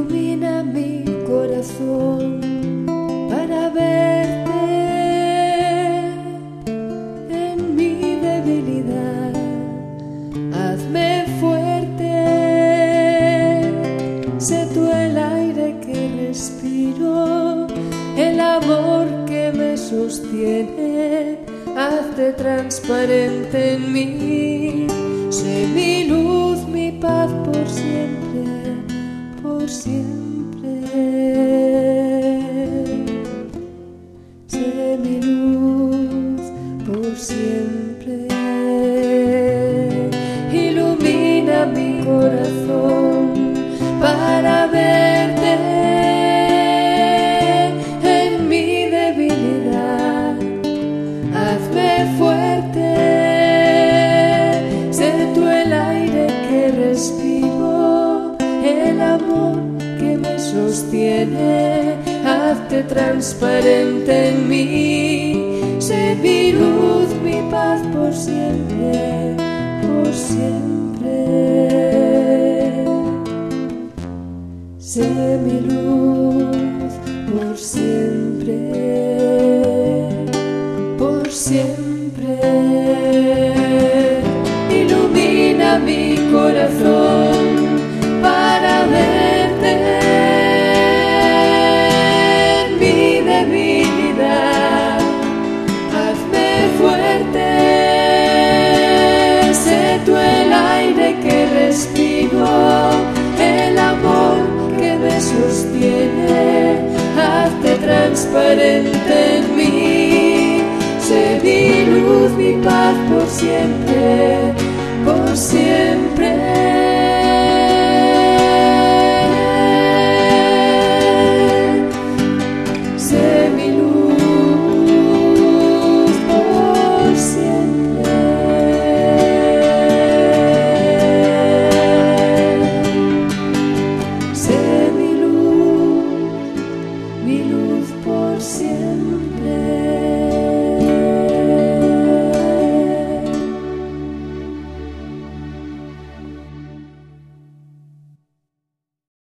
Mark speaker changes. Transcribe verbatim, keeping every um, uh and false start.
Speaker 1: ilumina mi corazón para verte en mi debilidad. Hazme fuerte, sé tú el aire que respiro, el amor que me sostiene. Hazte transparente en mí, sé mi luz, mi paz por siempre, por siempre. Sé mi luz por siempre. Ilumina mi corazón para verte en mi debilidad. Hazme fuerte, sé tú el aire que respiro, el amor que me sostiene. Hazte transparente en mí, sé mi luz, mi paz por siempre, por siempre. Sé mi luz por siempre, por siempre. Ilumina mi corazón para verte en mi debilidad. Hazme fuerte, sé tú el aire que respiro, el amor que me sostiene. Hazte transparente en mí, sé mi luz, mi paz por siempre, por siempre. Sé mi luz por siempre. Sé mi luz, mi luz por siempre.